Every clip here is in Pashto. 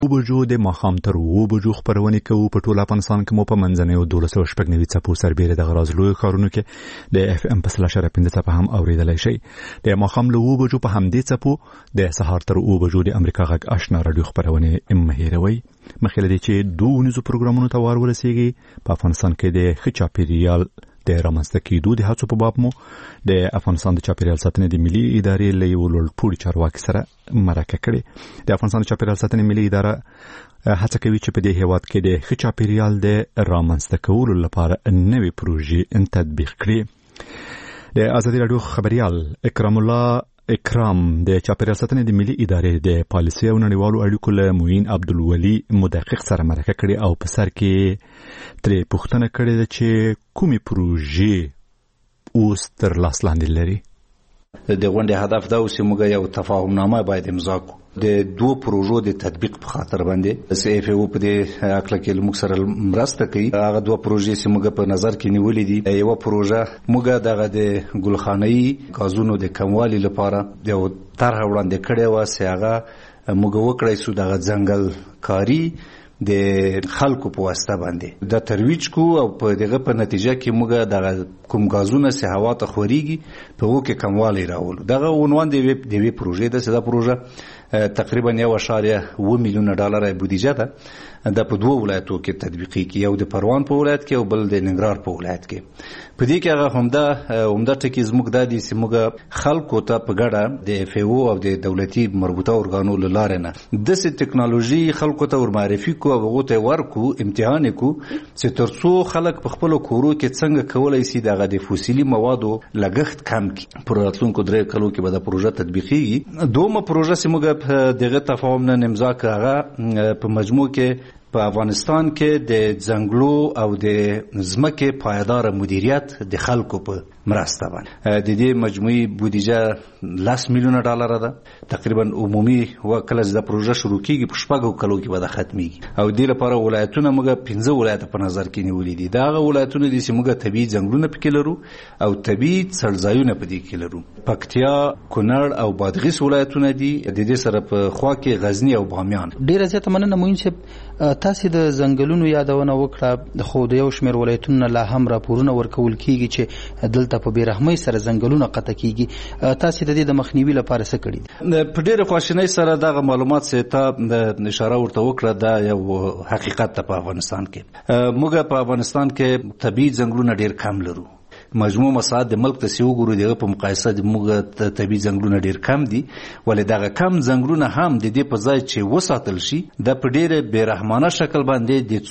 بجو د ماښام تر 7 بجو خپرونه کوو په ټول افغانستان کې مو په منځنیو 1290 څپو سربېره د غراز لوی ښارونو کې د اف ام په 3.5 څپه هم اوریدلای شئ. د ماښام له 7 بجو په همدې څپو د سهار تر 7 بجو د امریکا غږ آشنا رادیو خپرونه مهیروي. مخکې له دې چې دوه نيزو پروګرامونو ته وار ورسیږي په افغانستان کې د ښه چاپیریال د رامنځته کېدو د هڅو په باب مو د افغانستان د چاپیریال ساتنې د ملي ادارې له یو لوړپوړي چارواکي سره مرکه کړې. د افغانستان د چاپیریال ساتنې ملي اداره هڅه کوي چې په دې هیواد کې د ښه چاپیریال د رامنځته کولو لپاره نوې پروژې تطبیق کړي. د ازادي رادیو خبريال اکرام د چاپیریال ساتنې د ملي ادارې د پالیسي او نړیوالو اړیکو له معین عبدالولي مدقق سره مرکه کړې او په سر کې ترې پوښتنه کړې ده چې کومې پروژې اوس تر لاس لاندې لري. د غونډې هدف دا و چې موږ یو تفاهمنامه باید امضا کړو د دوه پروژو د تطبیق په خاطر باندې. سی اف او په دې عقل کې موږ سره مرسته کوي. هغه دوه پروژې چې موږ په نظر کې نیولې دي، یو پروژه موږ دغه د ګلخانه‌ای غازونو د کموالي لپاره یو طرح وړاندې کړې و چې هغه موږ وکړای شو دغه ځنګل کاری د خلکو په واسطه باندې د ترویج کو او په دغه په نتیجه کې موږ د کوم غازونه سه هوا ته خوريږي په وو کې کموالی راول. دغه عنوان دی وی پروژې د سدا پروژه تقریبا $1.1 میلیون بودیجه ده. د په دوه ولایتو کې تطبیقي کی، یو د پروان په ولایت کې او بل د ننګرهار په ولایت کې. په دې کې هغه همدا ټکی زموږ د دې سیمه خلکو ته په ګډه د اف او او د دولتي مربوطه ارګانو لاره نه د سې ټکنالوژي خلکو ته ور معرفي کو او هغه ته ورکو امتحان کو چې ترڅو خلک په خپل کورو کې څنګه کولای شي دغه د فوسیلي موادو لګښت کم کړي. پر راتلونکو 3 کلو کې به د پروژه تطبیقي دومره پروژه چې موږ دغه تفاهم نه امضا کړه په مجموع کې په افغانستان کې د ځنګلو او د ځمکې پایدار مدیریت د خلکو په مرسته باندې د دې مجموعي بودیجه $10 میلیون ده. تقریبا عمومي وکړه د پروژه شروع کیږي په 6 کلو کې به ختميږي او د لپاره ولایتونه موږ 15 ولایت په نظر کې نیولې دي. دا ولایتونه دي چې موږ طبيعي ځنګلونه پکې لرو او طبيعي څړځایونه پکې کې لرو. پکتیا، کونړ او بادغیس ولایتونه دي. د دې سره په خوا کې غزنی او بامیان. ډیره زیاته مننه موین چې تاسو د ځنګلونو یادونه وکړه. خو د یو شمېر ولایتونو لا هم راپورونه ورکول کیږي چې دلته په بیرحمۍ سره ځنګلونه قطع کیږي. تاسو د دې د مخنیوي لپاره څه کړی؟ په ډیره خواشینۍ سره دغه معلومات چې ته اشاره ورته وکړه دا یو حقیقت ته په افغانستان کې موږ په افغانستان کې طبيعي ځنګلونه ډیر کم لرو. مجموع مساحت د ملک ته سیوګورو دغه په مقایسه د موږ طبيعي ځنګلونه ډیر کم دي. ولې دغه کم ځنګلونه هم د دې په ځای چې وساتل شي د په ډیره بیرحمانه شکل باندې د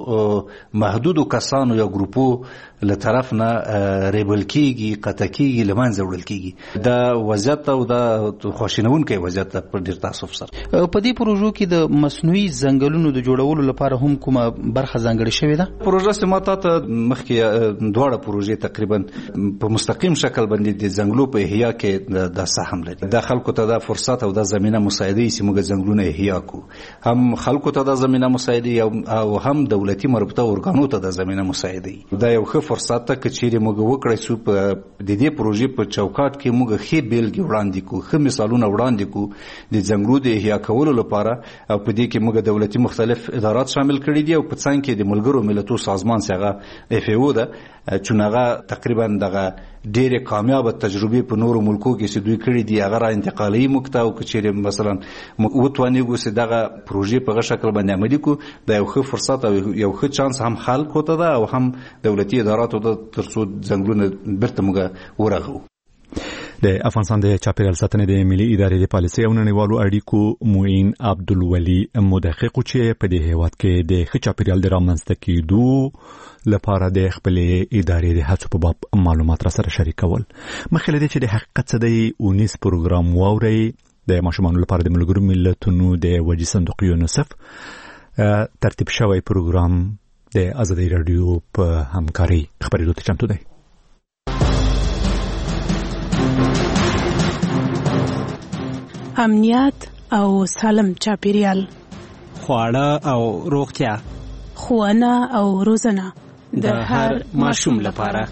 څو محدودو کسانو یا ګروپو له طرف نه ریبل کیږي، قطع کیږي، لمنځه وړل کیږي. دا وضعیت او د خواشینونکي وضعیت په ډیر تاسف سره په دې پروژو کې د مصنوعي ځنګلونو د جوړولو لپاره هم کومه برخه ځانګړې شوې ده؟ پروژه سماته مخکې دواړه پروژې تقریبا په مستقیم شکل باندې د ځنګلو په احیا کې د سهم لري. د خلکو ته د فرصت او د زمينه مساعدي چې موږ ځنګلونه احیا کو، هم خلکو ته د زمينه مساعدي او هم دولتي مربوطه ارګانو ته د زمينه مساعدي. دا یو ښه فرصت ته چې موږ وکړای شو په د دې پروژې په چوکاټ کې موږ ښه بیلګې وړاندې کو، ښه مثالونه وړاندې کو د ځنګلو د احیا کولو لپاره. او په دې کې موږ دولتي مختلف ادارات شامل کړي دي او په څنګ کې د ملګرو ملتونو سازمان څخه اف او ده چې تقریبا دغه ډېر کامیاب تجربه په نورو ملکو کې چې دوی کړی دي هغه را انتقالي مکته او کچېره مثلا وټوانیږي چې دغه پروژې په شکل باندې عملي کو. دا یو ښه فرصت او یو ښه چانس هم خلکو ته ده او هم دولتي اداراتو ته ترڅو ځنګلونه برته موږ ورغو. د افغانستان د چاپیریال ساتنې د ملي ادارې د پالیسي او نړیوالو اړیکو معین عبدالولي مدقق چې په دې هیواد کې د ښه چاپیریال د رامنځته کېدو لپاره د خپل ادارې د هڅو په باب معلومات را سره شریکول. مخکې له دې چې د حقیقت څه دی 19 پروګرام واوري د ماشومانو لپاره د ملګرو ملتونو د وجې صندوق یونیسف ترتیب شوی پروګرام د ازادي رادیو په همکاري خبرېدو ته چمتو دی. امنیت او سالم چاپیریال، خواړه او روغتیا، ښوونه او روزنه د هر ماشوم لپاره.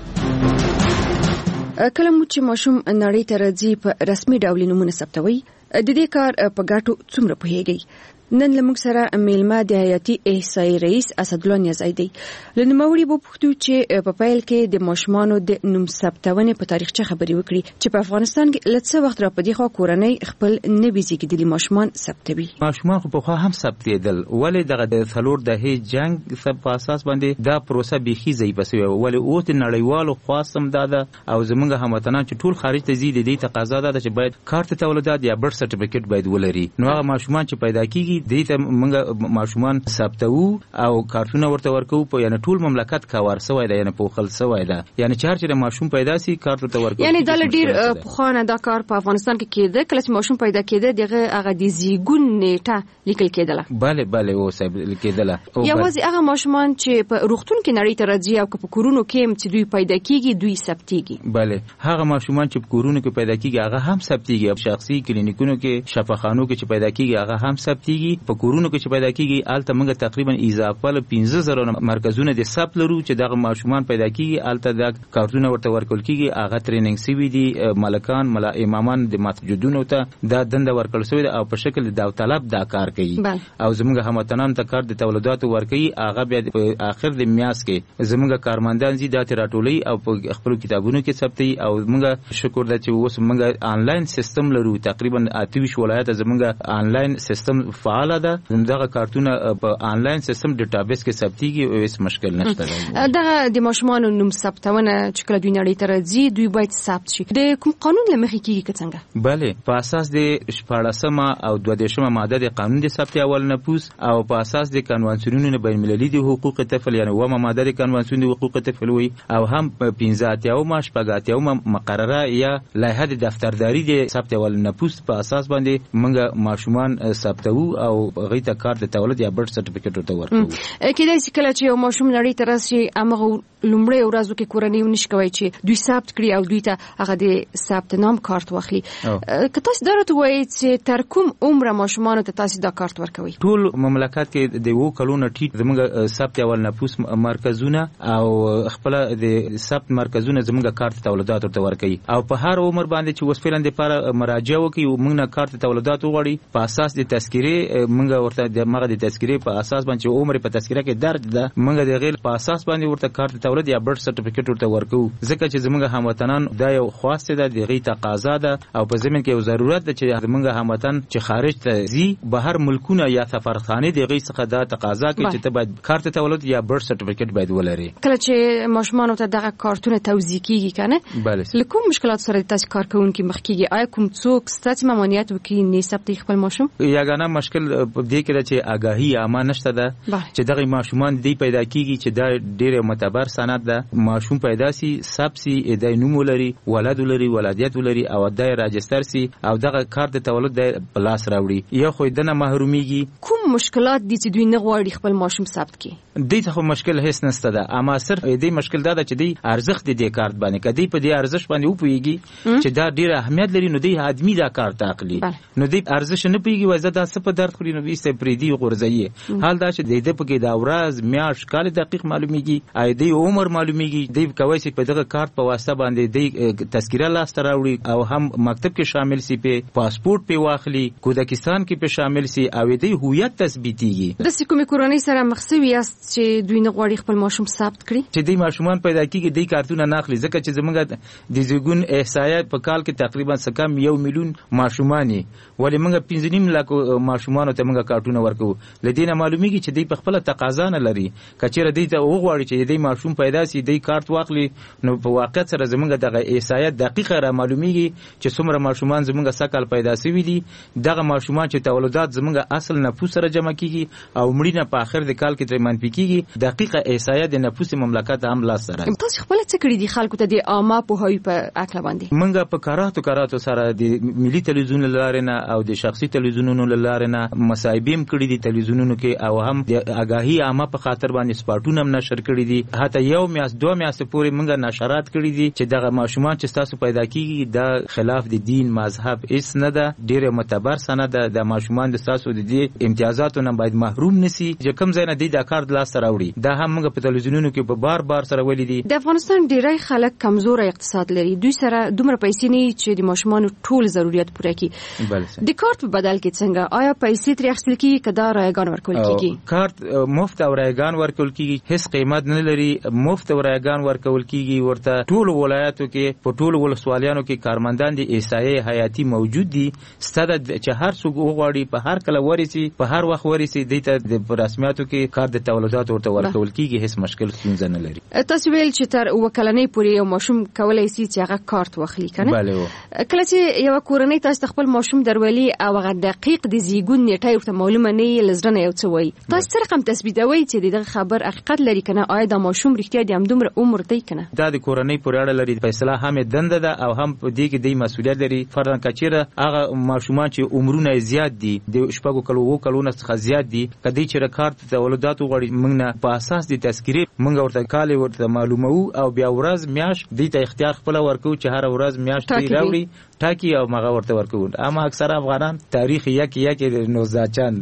کله مو چې ماشوم نړۍ ته راځي په رسمي ډول نومونه ثبتوي، د دې کار په ګټو څومره پوهیږي؟ نن لموږ سره میلمه د حیاتي احصایي رئیس اسدالله نیازی دی. له نوموړي به پوښتو چې په پیل کې د ماشومانو د نوم ثبتونې په تاریخچه خبرې وکړي چې په افغانستان کې له څه وخت را په دې خوا کورنۍ خپل نوي زیږیدلي ماشومان ثبتوي. ماشومان خو پخوا هم ثبتېدل، ولې دغه د څلور دهې جنګ په اساس باندې دا پروسه بیخي ضعیفه شوې، ولې اوس د نړیوالو خواستم دا ده او زموږ هموطنان چې ټول خارج ته ځي د دې تقاضا ده چې باید کارت تولیدات یا برث سرټیفیکټ باید ولري. نو هغه ماشومان چې پیدا کیږي دې ته موږ ماشومان ثبتو او کارتونه ورته ورکو په یعنی ټول مملکت کاور سوی ده، یعنی په خل سوی ده، یعنی چې ماشوم پیدا سي کارت ورته ورکو. یعنی دا ډیر پخوانه دا کار په افغانستان کې کېده، کله چې ماشوم پیدا کېده دغه هغه د زیږون نیټه لیکل کېدله. bale او صاحب کېدله. یوازې هغه ماشومان چې په روغتون کې نړۍ ته راځي او په کورونو کې چې دوی پیدا کیږي دوی ثبتيږي. bale هغه ماشومان چې په کورونو کې پیدا کیږي هغه هم ثبتيږي، په شخصي کلینیکونو کې شفاخانو کې چې پیدا کیږي هغه هم ثبتيږي، په کورونو کې چې پیدا کیږي الته موږ تقریبا اضافه ل 15000 مرکزونه د ثبت لرو چې دغه ماشومان پیدا کیږي، الته د کارتونه ورته ورکول کیږي، هغه ټریننګ سوي دي، ملکان امامان د مسجدونو ته دا دنده ورکول شوی او په شکل د داوطلب دا کار کوي او زموږ هموطنان ته کار د تولیداتو ورکوي. هغه بیا په اخر د میاس کې زموږ کارمندان زی د راټولي او په خپل کتابونو کې ثبتي او موږ شکر ده چې اوس موږ آنلاین سیستم لرو، تقریبا 28 ولایت زموږ آنلاین سیستم فعال ده، دغه کارتونه په آنلاین سیستم ډیټابیس کې ثبتيږي او هیڅ مشکل نشته. دغه د ماشومانو نوم ثبتونه چې کله دوی نړۍ ته راځي دوی باید ثبت شي. د کوم قانون لمخې کیږي څنګه؟ bale په اساس د 14مه او 22مه ماده د قانون د ثبت اول نفوس او په اساس د کنوانسیونونو بین المللي د حقوق طفل یعنی ومه ماده د کنوانسیون د حقوق طفل وي او هم 15 شپږاتیاومه مقرره یا لایحه د دفترداري د ثبت اول نفوس په اساس باندې موږ ماشومان ثبتو او غي ته کارت د تولد یا برث سرټیفیکټ ورته ورکوو. کله چې کله چې یو ماشوم نړۍ ته راشي هغه لومړی ورځو کې کورنۍ ونشي کوي چې دوی ثبت کړي او دوی ته هغه د ثبت نام کارت واخلي. که تاسو درته وایي چې تر کوم عمر ماشومان ته تاسو دا کارت ورکوي؟ ټول مملکت کې د 2 کلونو ټیټ زموږ ثبت اول نفوس مرکزونه او خپل د ثبت مرکزونه زموږ کارت تولیدات ورته ورکوي او په هر عمر باندې چې وسفلند لپاره مراجعه وکړي موږ نه کارت تولیدات وغواړي په اساس د تذکره موږ ورته د مغه د تذکره په اساس باندې عمر په تذکره کې درج ده موږ د غیر په اساس باندې ورته کارت تولد یا برث سرټیفیکټ ورته ورکو، ځکه چې زموږ هموطنان دا یو خواسته ده، د غي تقاضا ده او په زمين کې یو ضرورت ده چې زموږ هموطن چې خارج ته ځي بهر ملکونه یا سفارخانه د غي څخه دا تقاضا کوي چې ته باید کارت تولد یا برث سرټیفیکټ باید ولري. کله چې ماشومان ته دغه کارتونه توزیع کیږي کنه بله لکه مشکلات سره تاسو کارکونکو مخ کیږي، آیا کوم څوک ستاسو مامانیت وکړي نه ثبت خپل ماشوم؟ یاګانه مشکل په دې کې ده چې آگاهی عامه نشته ده چې دغه ماشومان دی پیدا کیږي چې دا ډیره معتبر سند ده، ماشوم پیدا سي ثبت سي د نوم ولري ولادت ولري ولادت ولري او د راجستر سي او دغه کارت د تولد د پلاس راوړي یا خو دنه محروميږي. کوم مشکلات دي چې دوی نه غواړي خپل ماشوم ثبت کړي؟ دې ته مشکل هیڅ نشته ده، اما صرف دې مشکل دا ده چې دې ارزښت دې کارت باندې کدي په دې ارزښت باندې وپويږي چې دا ډیره اهمیت لري، نو دې ادمي دا کارت اخلي نو دې ارزښت نه پیږي وځه دا څه په درد خوري نو وسته پریدي غورځي. حال دا چې دې په کې دا ورځ میاش کال دقیق معلومیږي، اې دې عمر معلومیږي، دې کوي چې په دغه کارت په واسطه باندې دې تذکره لاسته راوړي او هم مکتب کې شامل سي، په پاسپورت په واخلي، کودکستان کې په شامل سي او دې هویت تثبیتيږي. د سکومي کورنۍ سره مخسوي است چې دوی نه غواړي خپل ماشوم ثبت کړي چې دې ماشومان پیدا کیږي دې کارتونه ناخلي، ځکه چې زموږ د زیګون احصایه په کال کې تقریبا سکم 1 میلیون ماشومان ولې موږ 15 لک ماشومان ته موږ کارتونه ورکو، لدینه معلومیږي چې دې په خپل تقاضا نه لري، کچېره دې ته وغواړي چې دې ماشوم پیدا سي دې کارت واخلي نو په واقعیت سره زموږ دغه احصایه دقیقه را معلومیږي چې څومره ماشومان زموږ سکل پیدا سوي دي، دغه ماشومان چې تولدات زموږ اصل نفوس سره جمع کیږي او مړینه په اخر د کال کې تر منفي کیږي، دقیقه احصایه د نفوس مملکت هم لاس سره. تاسو خپل څه کړی دي خلکو ته د عامه پوهاوی په اکل باندې؟ موږ په کاراتو سره د ملي تلویزیون لاره نه او د شخصي تلویزیونونو لاره نه مصاحبیم کړی دي تلویزیونونو کې او هم د آگاهی عامه په خاطر باندې سپاټونه هم نشر کړی دي، حتی یو میاشت 2 میاشتې پورې موږ نشرات کړی دي چې دغه ماشومان چې تاسو پیدا کیږي د خلاف د دین مذهب هیڅ نه ده، ډیره معتبر سند ده. د ماشومان د تاسو د دې امتیازاتو نه باید محروم نسی چې کوم ځای نه دی د کار د لاس راوړي. دا هم موږ په تلویزیونونو کې په بار سره ولیدي. د افغانستان ډیری خلک کمزور اقتصاد لري، دوی سره دومره پیسې نه چې د ماشومان ټول ضرورت پوره کړي. د کارت په بدل کې څنګه آیا پیسې ترې اخیستل کیږي که دا رایګان ورکول کیږي؟ کارت مفت او رایګان ورکول کیږي، هیڅ قیمت نه لري. مفت او رایګان ورکول کیږي. ورته ټول ولایتو کې په ټول ولسوالیانو کې کارمندان د ایسایې حیاتي موجود دي. ستاده چې هر څوک وغواړي په هر کله ورسي، په هر وخت ورسي، دته د رسمیاتو کې کار د تولدات ورته ورکول کیږي، هیڅ مشکل ستونزه نه لري. تاسو ویل چې تر وکلنۍ پورې یو ماشوم کولای شي چې هغه کارت واخلي کنه؟ بله. کله چې یو کورنۍ تاسو خپل ماشوم درولي او هغه دقیق د زیږون نیټه ورته معلومه نه یې لزرنه یو څه وایي، تاسو سره کوم تثبیتوي چې دغه خبر حقیقت لري کنه؟ آیا دا ماشوم رښتیا د همدومره عمر دی کنه؟ دا د کورنۍ پورې اړه لري. فیصله هم دنده ده او هم په دې کې د مسؤلیت لري. فرضاً کچیره هغه ماشومان چې عمرونه زیات دي، د شپږو کلونو څخه زیات دي، کدی چې کارت تولدات وغواړي، موږ نه په اساس د تذکری موږ ورته کال ورته معلومو او بیا ورځ میاش د اختیار خپل ورکو چې هر ورځ میاش دی راوړي ټاکی او مغه ورته ورکو. اما اکثر افغانان تاریخ یک نوزاچان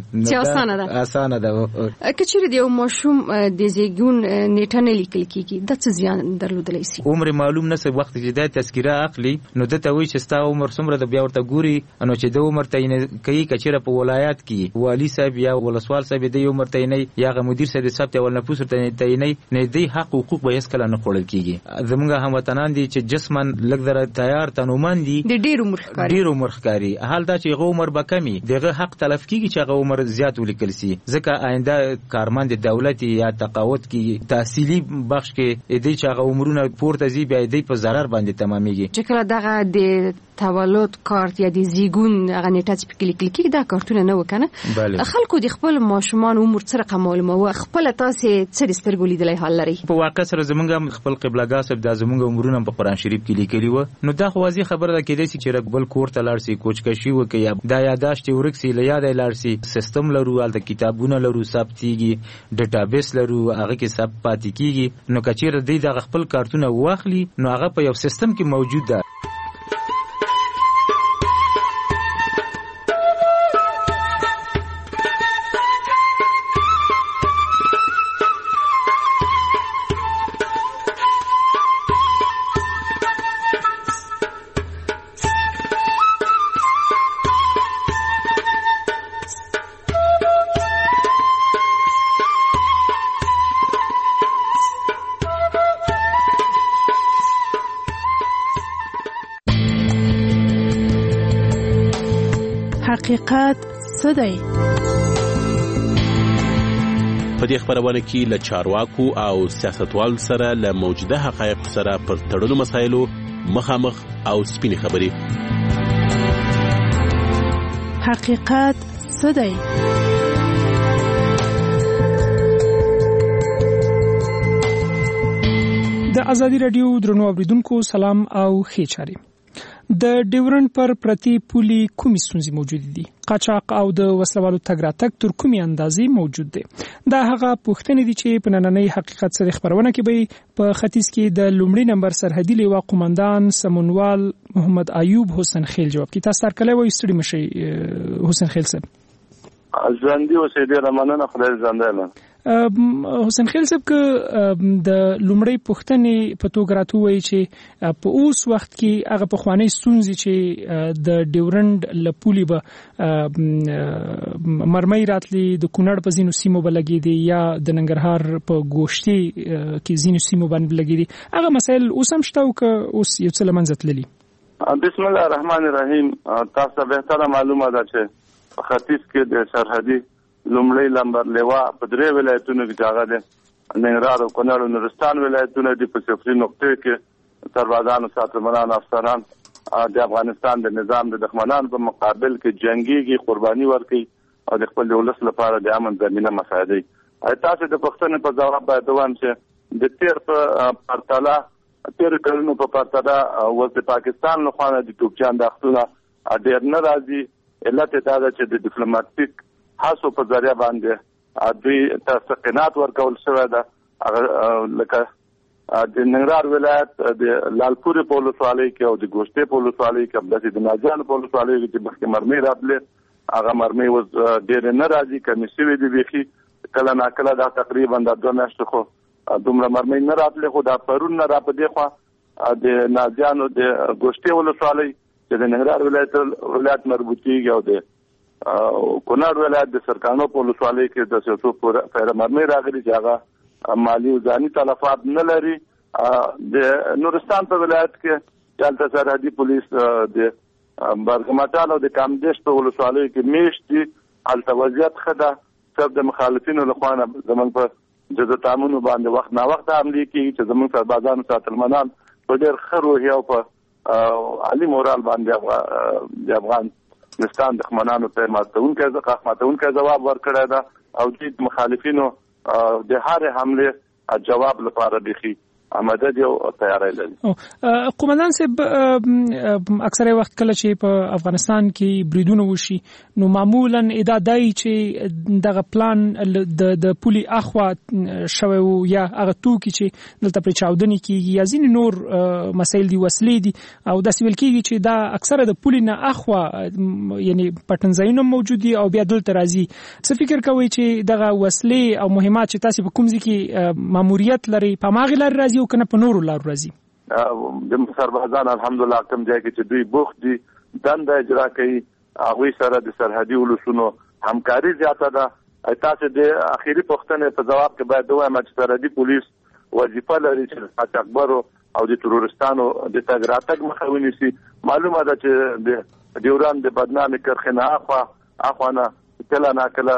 چې اسانه ده. کچېره د ماشوم د زیږون نیټه نه لیکل کیږي، د څه زیان درلودلی شي؟ عمر معلوم نه سي. وخت چې د تذکره اخلي نو د ته وی چې ستا عمر څومره د بیا ورته ګوري، نو چې د عمر تعین کوي. کچېره په ولایت کې والی صاحب یا ولسوال صاحب د عمر تعین یا مدیر صاحب د ثبت اول نفوس تعین نه دی حق حقوق به هیڅ کله نه خورل کیږي. زمونږ هموطنان دي چې جسمن لګ در تیار تنومن دي، ډیر عمر ښکاری. حال دا چې عمر به کمی دغه حق تلف کیږي چې هغه عمر زیات ولیکل سي، ځکه آینده کارمند دولت یا تقاعد کې تحصیلی بخش کې دې چې هغه عمرونه پورته زی بیا دې په ضرر باندې تمامېږي. چې کله دغه د تولد کارت یا د زیږون هغه نیټه چې پکې لیکل کیږي دا کارتونه نه وکنه. خلکو د خپل ماشومان عمر سره معلومه و خپل تاسو څه سترګو لیدلای حال لري؟ په واقع سره زمونږ خپل قبلګاه صاحب د زمونږ عمرونه په قرآن شریف کې لیکلي و. نو دا خو واضح خبره ده کېدای شي چې بل کور ته لاړ سي، کوچکشي وکي یا دا یاداشت ورک سي، لیاد لاړ سي. سیستم لرو، الته کتابونه لرو، ثبتيږي، ډیټابیس لرو، هغه کې ثبت پاتې کیږي. نو کچیر د خپل کارتونه واخلي نو هغه په یو سیستم کې موجود ده. حقیقت څه دی؟ په دې خبرونه کې له چارواکو او سیاستوالو سره له موجوده حقایق سره پر تړلو مسایلو مخامخ او سپینې خبرې. حقیقت څه دی؟ د ازادي رادیو درنو اوریدونکو سلام او ښه چاري. د ډیورنډ پر پرتی پولي کومې ستونزې موجود دي؟ قاچاق او د وسلوالو تګ راتګ تر کومې اندازې موجود دي؟ دا هغه پوښتنې دي چې په نننۍ حقیقت سره خبرونه کې به په ختیځ کې د لومړي نمبر سرحدي لیوا قومندان سمونوال محمد ایوب حسین خیل جواب کی. تاسو تر کله وایي ستړي مشي حسین خیل صاحب؟ ژوندۍ اوسئ، ډېره مننه، خدای ژوندی لري. حسین خیل صاحب که د لومړی پوښتنې په توګه راته وایي چې په اوس وخت کې هغه پخوانۍ ستونزې چې د ډیورنډ له پولې به مرمۍ راتلي، د کونړ په ځینو سیمو به لګېدې یا د ننګرهار په ګوشتي کې ځینو سیمو باندې لګېدې، هغه مسایل اوس هم شته او که اوس یو څه له منځه تللي؟ بسم الله الرحمن الرحیم. تاسو بهتره معلومه ده چې په ختیځ کې د سرحدي لومړی نمبر لیوا په درې ولایتونو کې هغه د ننګرهار او کونړ او نورستان ولایتونه دي. په صفري نقطې کې سربازانو، ساتنمنان، افسران د افغانستان د نظام د دښمنانو په مقابل کې جنگيږي، قرباني ورکوي او د خپل ولس لپاره د امن ضمینه مساعدي. تاسو د پښتنې په ځواب باید وایم چې د تیر په پرتله تیر کلونو په پرتله اوس د پاکستان لخوا د توپچان داختونه ډېر نه راځي. علت دا ده چې د ډیپلوماټیک هڅو په ذریعہ باندې دوی تسقینات ورکول شوی ده. لکه د ننګرهار ولایت د لالپور په ولسوالۍ کې او د ګوشتې په ولسوالۍ کې د ناجان په ولسوالۍ کې چې مخکې مرمۍ راتلې هغه مرمۍ اوس ډېرې نه راځي کمې شوې دي بیخي کله ناکله دا تقریبا د 2 میاشتو خو دومره مرمۍ نه راتلې خو دا پرون نه را په دې خوا د ناجانو د ګوشتې ولسوالۍ چې د ننګرهار ولایت مربوطیږي او د کونړ ولایت د سرکانو په ولسوالۍ کې د څو پوره مرمۍ راغلي چې هغه مالی او ځاني تلفات نه لري د نورستان په ولایت کې دلته سرحدي پولیس د برګمټال او د کامدیش په ولسوالۍ کې میشتي هلته وضعیت ښه ده صرف د مخالفینو لخوا زموږ په جزا تامونو باندې وخت نا وخت حملې کېږي چې زموږ سربازانو ساتلمنان په ډېر ښه روحیه او په عالي مورال باندې د افغانستان دښمنانو ته ماتونکی ځواب ورکړی ده او د مخالفینو د هر حملې جواب لپاره بيخي آماده دي او تیاری لري. قومندان صاحب اکثره وخت کله چې په افغانستان کې بریدونه وشي نو معمولا ادعا دی چې دغه پلان د پولي اخوا شوی یا هغه توکي چې دلته پر چاودنې کیږي یا ځینې نور مسایل دي وسلې دي او د سیول کېږي چې دا اکثره د پولي نه اخوا یعنی پټنځایونه موجود دي او بیا دلته راځي. څه فکر کوي چې دغه وسلې او مهمات چې تاسو په کوم ځای کې ماموریت لري په ماغه لار راځي او کنه په نورو لار راځي؟ د سربازان الحمدلله کوم ځای کې چې دوی بوخت دي دنده اجرا کوي هغوی سره د سرحدي ولسونو همکاري زیاته ده. تاسو د اخیری پوښتنې په جواب کې باید ووایم چې سرحدي پولیس وظیفه لري چې قاچاقبرو او د ترورستانو د تګ راتګ مخه ونیسي. معلومه ده چې د ډیوران د بدنامي کرخې نه اخوانه کله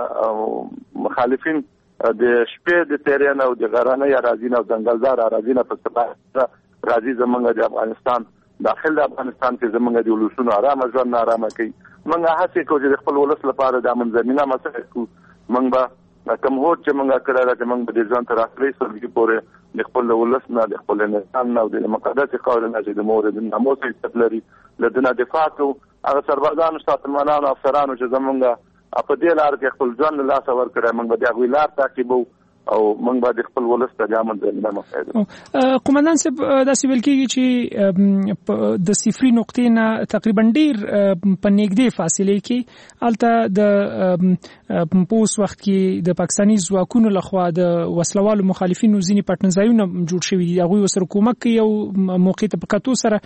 ناکله مخالفین د شپې د تیرین او د غرانه یا راځین او ځنګلدار راځین په سبا راځي زمونږ د افغانستان داخل د افغانستان کې زمونږ د ولسونو آرام ژوند آرام کوي. موږ هڅه کوو چې خپل ولس لپاره د امن زمينه مسله کوو. موږ به کوم هوټ چې موږ کړل چې موږ د ځان تر اخري سره پورې د خپل ولس نه د خپل نظام نه او د مقدس قانون نه چې د مورد ناموس استقلالي لدنه دفاع کوو. هغه سربازانو ساتلمنانو افسرانو چې زمونږ په دې لار کې خپل ځان له لاسه ورکړی موږ به د هغوی لار تعقیبو او موږ به د خپل ولس ته د امن ضمینه مساعدو. قومندان صاحب داسې ویل کېږي چې د صفري نقطې نه تقریبا ډېر په نږدې فاصلې کې هلته د په اوس وخت کې د پاکستاني ځواکونو لخوا د وسلوالو مخالفینو ځینې پټنځایونه جوړ شوي دي هغوی ورسره کومک کوي او موقع ته په کتو سره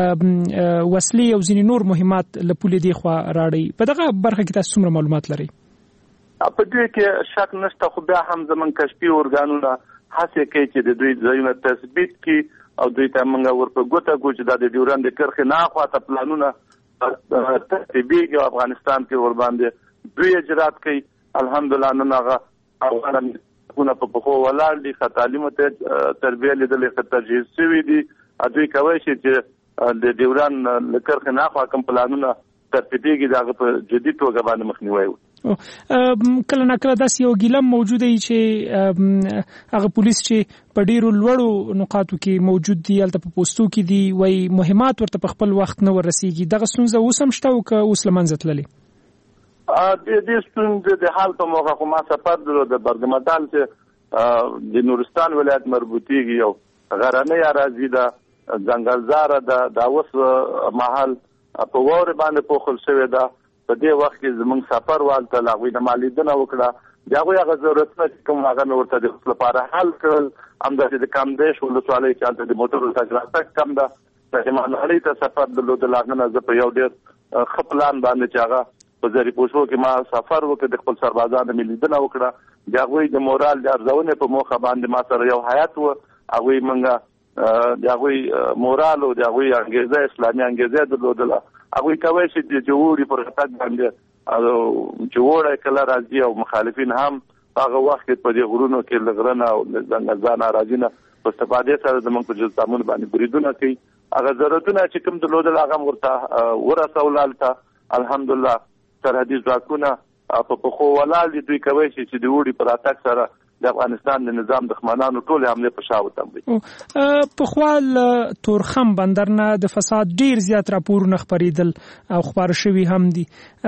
وسلې او ځینې نور مهمات له پولې دې خوا راړي. په دغه برخه کې تاسو څومره معلومات لرئ؟ په دې کې شک نشته خو بیا هم زمون کشفي ارګانونه هڅه کوي چې د دوی ځایونه تثبیت کړي او دوی ته موږ ورپه ګوته کو چې د ډیوران د کرخې نه خواته پلانونه ترتیبېږي او افغانستان کې ور باندې دوی اجرات کوي. الحمدلله نن هغه افغانانو په پخو ولاړ دي تعلیم ته تربیه لیدلې ښه تجهیز شوي دي. دوی کوي چې د ډیوران د کرخې نه خوا کوم پلانونه ترتیبېږي دغه په جدي توګه باندې مخنیوي وي. کله ناکله داسې یو ګیلم موجوده وي چې هغه پولیس چې په ډیرو لوړو نقاطو کې موجود دي هلته په پوستو کې دي وایي مهمات ورته په خپل وخت نه ورسیږي. دغه ستونزه اوس هم شته او که اوس له منځه تللې؟ د دې ستونزې د حل په موخه خو ما سفر درلود د برګمټال چې د نورستان ولایت مربوطیږي او غرنۍ اراضي ده ځنګلزاره ده دا اوس مهال په واورې باندې پوښل شوې ده. په دې وخت کې زموږ سفر والته هغوی د مالیدنه وکړه د هغوی هغه ضرورتونه چې کوم هغه مې ورته د لپاره حل کړل. همداسې د کامدیش ولسوالۍ چې هلته د موټرو تګ راتګ کم ده رحمانهالۍ ته سفر درلود هغه نه زه په یو ډېر ښه پلان باندې چې هغه په زري پوشو کې ما سفر وکړ د خپل سربازانو مې لیدنه وکړه د هغوی د مورال د ارزونې په موخه باندې ما سره یو هیات و هغوی موږ د هغوی مورال او د هغوی انګیزه اسلامي انګیزه درلودله. هغوی کوي چې د جوړې پر خطر باندې جوړه کله راځي او مخالفین هم هغه وخت په دې غرونو کې لغرنه او ځنګلزان راځي نه په استفاده سره زموږ په جزامون باندې بریدونه کوي. هغه ضرورتونه چې کوم درلودل هغه ورته ورسولالته الحمدلله سرحدي ځواکونه په پخو ولاړ دي. دوی کوي چې د وړي پر اتاک سره د افغانستان د نظام دښمنانو ټول حمله په شاو تموي. په خپل تورخم بندر نه د فساد ډیر زیات راپورونه خبرېدل او خبر شوي هم دي.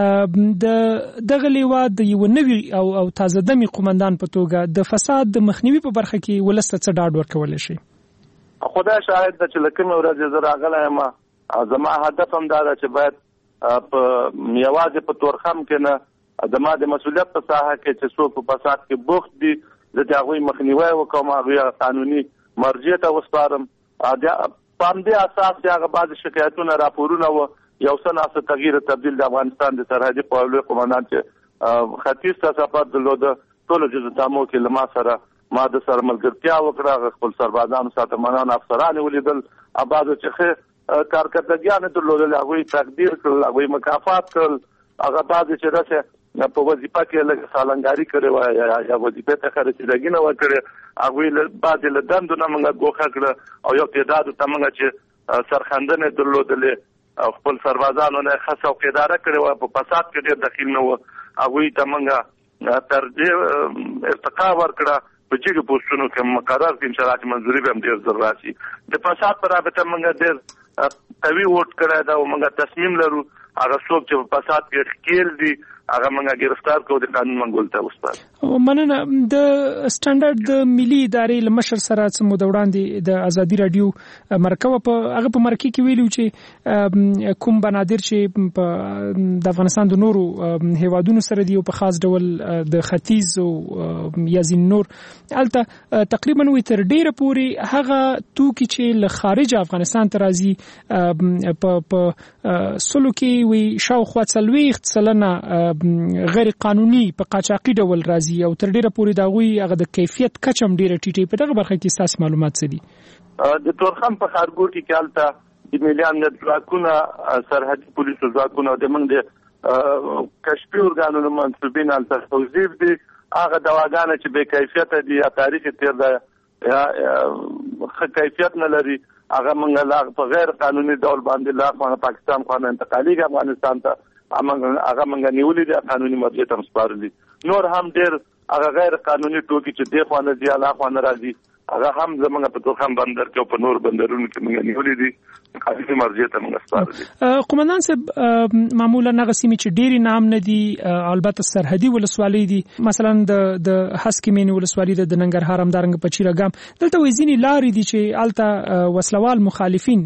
د دغه لیوا د یو نوي او تازه دمي قومندان په توګه د فساد د مخنیوي په برخه کې ولست څه ډاډ ورکول شي؟ خدای شاهد ده چې لکه مې ورځ زه راغلی یم زما هدف هم دا ده چې باید په یوازې په تورخم کې نه زما د مسؤلیت په ساحه کې چې څوک په فساد کې بوخت دي زه د هغوی مخنیوی وکړم هغوی قانوني مرجع ته وسپارم په همدې اساس چې هغه بعضې شکایتونه راپورونه و یو څه ناڅه تغییر تبدیل د افغانستان د سرحدي قوالو قماندان چې ختیځ ته سفر درلوده ټولو جزتامو کې له ما سره ما د سره ملګرتیا وکړه خپل سربازانو ساتمانان افسران ولیدل بعضو چې ښه کارکردګیانې درلودل هغوی تقدیر کړل هغوی مکافات کړل هغه بعضې چې داسې په وظیفه کې لږ سالنګاري کړې وه یا وظیفې ته خرڅېدګي نه وه کړې هغوی بعضې له دندو نه موږ ګوښه کړه او یو تعدادو ته موږ چې سرخندنې درلودلې خپل سربازانو نه ښه څوکیداره کړې وه په فساد کې ډېر دخیل نه وه هغوی ته موږ تر دې ارتقا ورکړه په جګو پوسټونو کې مقرر کړي انشاءالله چې منظوري به هم ډېر زر راشي د فساد په رابطه موږ ډېر قوي ووټ کړی ده او موږ تصمیم لرو هغه څوک چې په فساد کې ښکیل دي هغه موږ گرفتار کوو د قانون منګول ته وسپارو. مننه. د سټانډرډ د ملي ادارې له مشر سره څه موده وړاندې د ازادي راډیو مرکه په هغه په مرکه کې ویلو چې کوم بنادر چې د افغانستان د نورو هیوادونو سره دی او په خاص ډول د ختیځ او یا ځین نور الته تقریبا وي تر ډیره پورې هغه توکي چې له خارج افغانستان ته راځي په سلو کې وي شاوخوا 40% غیر قانوني په قاچاقي ډول راځي او تر ډیره پورې دا غوي هغه د کیفیت کچم ډیره ټیټه په دغه برخه کې تاسو معلومات څه دي؟ د تورخم په خارګوټي کې البته د مليان ځواکونه سرحدي پولیسو ځواکونه د موږ د کشفي ارګانونو منسوبین البته توظیف دي هغه دواګانې چې بې کیفیته دي یا تاریخ تیر ده یا ښه کیفیت نه لري هغه موږ په غیر قانوني ډول باندې لا پاکستان خو انتقالي افغانستان ته هغه موږ نیولې دي قانوني مرجع ته سپارلي نور هم ډېر هغه غیر قانوني ټوکي چې دی خو نه دی لا خو نه راځي هغه هم زمونږ په تورخم بندر کې او په نور بندرونو کې موږ نیولې دي قانوني مرجع ته موږ سپارلي. قومندان صاحب معمولا هغه سیمې چې ډېری نام نه دي البته سرحدي ولسوالۍ دي مثلا د هسکمین ولسوالۍ د ننګرهار همدارنګه په چیراګام دلته وې ځینې لارې دي چې الته وسلوال مخالفین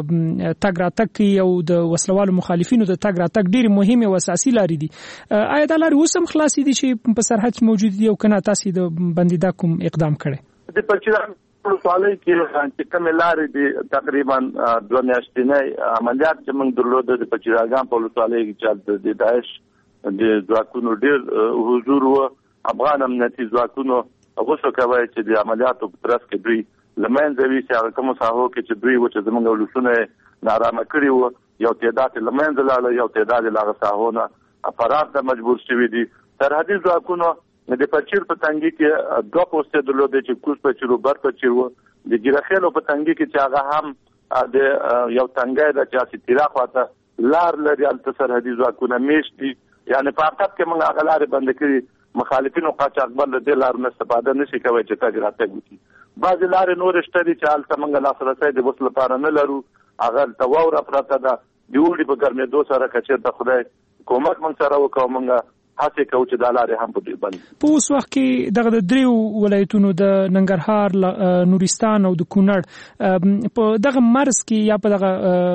تګ راتګ کوي او د وسلوالو مخالفینو د تګ راتګ ډېرې مهمې او اساسي لارې دي آیا دا لارې اوس هم خلاصې دي چې په سرحد کې موجود دي او کنه تاسو د بندیدا کوم اقدام کړی؟ د پچیران ولسوالۍ کې چې کومې لارې دي تقریبا 2 میاشتې عملیات چې موږ درلوده د پچیراګام په ولسوالۍ کې چې د داعش د ځواکونو ډېر حضور و افغان امنیتي ځواکونو غوښتل کوي چې د عملیاتو په ترڅ کې دوی له منځه ویسي هغه کومو ساحو کې چې دوی و چې زموږ ولسونه نارامه کړي وو یو تعداد له منځه لاړه یو تعداد له هغه ساحو نه فرار ته مجبور شوي دي. سرحدي ځواکونو د پچیر په تنګي کې 2 پوسټه درلوده چې کوز پچیر او بر پچیر و د ګیرخېلو په تنګي کې چې هغه هم د یو تنګي د چاسي تیرا خواته لار لري الته سرحدي ځواکونه میشتي یعنی په حقیقت کې موږ هغه لارې بند کړي مخالفینو قاچاقبر له دې لار نه استفاده نشي کوي چې تاګ راتګ وکړي بعض لارې نور شته چې الته موږ لاسرسي د وسل لپاره نه لرو هغه تواور پراته ده د وړي په ګرمېدو سره کچې د خدای کومک موږ سره وکاو موږ هڅه کوو چې د لارې هم په دې باندې په اوس وخت کې دغه د دریو ولایتونو د ننګرهار نورستان او د کونړ په دغه مرز کې یا په دغه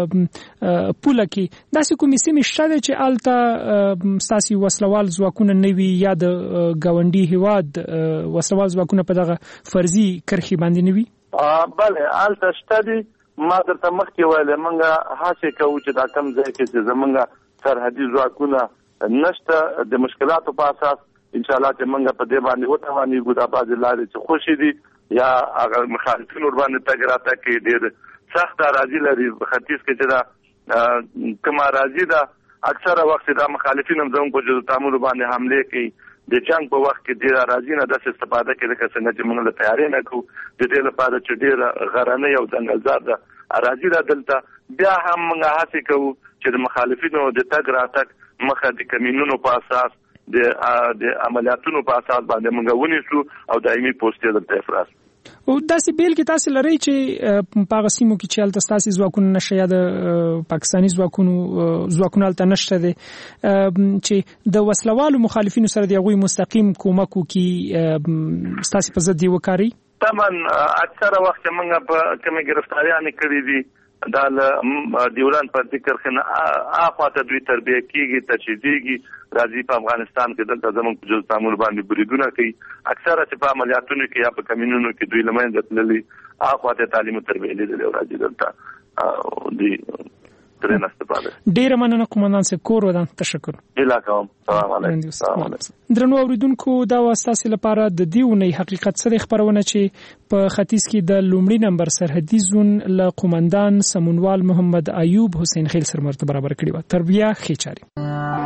پوله کې داسې کومې سیمې شته چې الته ساسي وسلوال ځواکونه نوي یا د ګاونډي هیواد وسلوال ځواکونه په دغه فرضي کرښې باندې نوي بله الته شته دي ما درته مخکې ویلې موږ هڅه کوو چې دا کم ځای کې چې زموږ سرحدي ځواکونه نشته د مشکلاتو په اساس ان شاء الله چې موږ په دې باندې وتوانیږو دا بعضې لارې چې خوشي دي یا هغه مخالفین ور باندې تګ راتګ کې ډېر سخت اراضي لري په ختیځ کې چې دا کوم اراضي ده اکثره وخت دا مخالفین هم زموږ په جزو تعامل باندې حمله کوي د جنگ په وخت کې ډېر اراضي نه داسې استفاده کوي لکه څنګه چې موږ له تیارې نه کوو د دې لپاره چې ډېر غرنۍ او ځنګلزار ده اراضي ده دلته بیا هم موږ هڅه کوو چې د مخالفینو د تګ راتګ مخه د کمینونو په اساس د عملیاتونو په اساس باندې موږ ونیسو او دایمي پوسټې دلته افراز او داسې بیل کې تاسو لري چې په هغه سیمو کې چې الته تاسو ځواکونه نشه یا د پاکستاني ځواکونه الته نشته دي چې د وسلوالو مخالفینو سره دی غوي مستقیم کومک کوي تاسو په ضد دی وکاري تمن اکثره وخت موږ په کومه گرفتاریانه کړې دي دا دیولان پر ذکر خنه اخواته دوی تربیه کیږي تشدیدي راځي په افغانستان کې دلته زموږ په جز تعامل باندې بریدونه کوي اکثره چې په عملیاتونو کې یا په کمینونو کې دوی لمنځه تللي اخواته تعلیم او تربیه لیدل راځي دلته دوی ترې نستفاده. ډیر مننه قومندان صاحب کور ودان تشکر. السلام علیکم. درنو اوریدونکو دا واسطه لپاره د دیونی حقیقت سره خبرونه چې په ختیځ کې د لومړي نمبر سرحدي زون له قومندان سمونوال محمد ایوب حسین خیل سره مرتبه برابر کړی و. تربیه خېچاري.